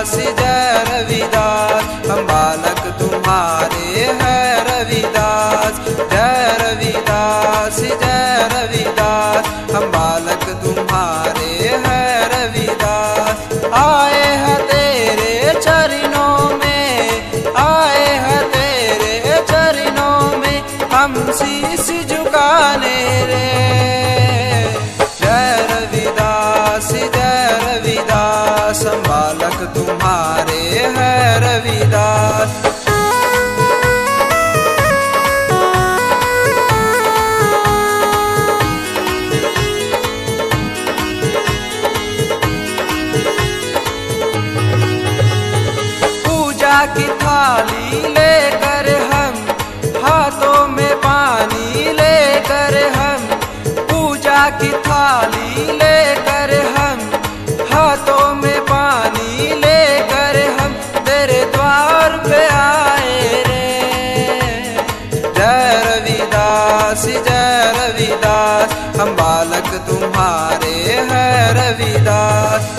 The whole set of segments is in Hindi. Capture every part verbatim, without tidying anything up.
रविदास जय रविदास, हम बालक तुम्हारे हैं रविदास। जय रविदास जय रविदास, हम बालक तुम्हारे हैं रविदास। आए हैं तेरे चरणों में, आए हैं तेरे चरणों में, हम शीश झुकाने रे। जय रविदास जय रविदास, हम बालक तुम्हारे हैं रविदास। पूजा की थाली लेकर हम, हाथों में पानी लेकर हम, पूजा की थाली लेकर हम, हाथों में पानी लेकर हम, तेरे द्वार पे आए रे। जय रविदास जय रविदास, हम बालक तुम्हारे हैं रविदास।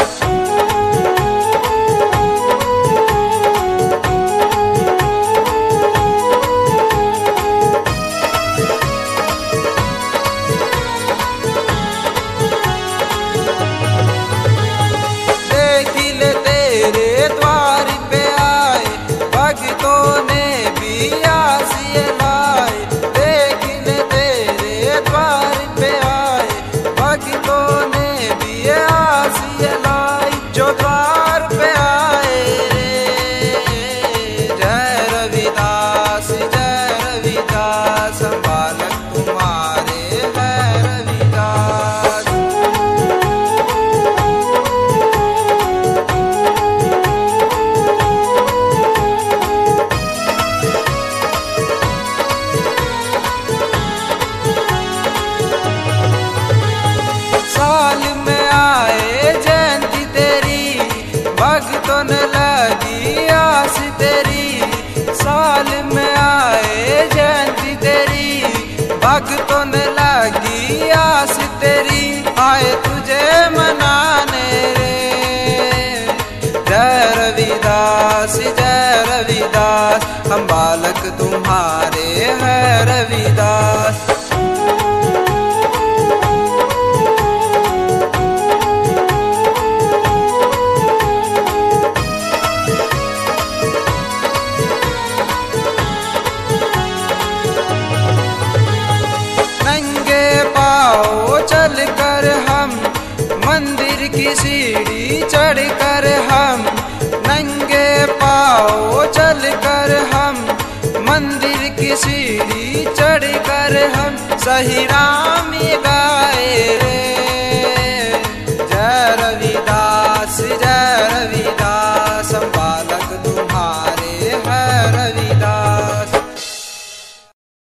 भक्तों ने लगी आस तेरी, साल में आए जयंती तेरी, भक्तों ने लगी आस तेरी, आए तुझे मनाने रे। जय रविदास जय रविदास, हम बालक तुम्हारे हैं रविदास। चल कर हम मंदिर की सीढ़ी चढ़ कर हम, नंगे पाँव चल कर हम मंदिर की सीढ़ी चढ़ कर हम, सही राम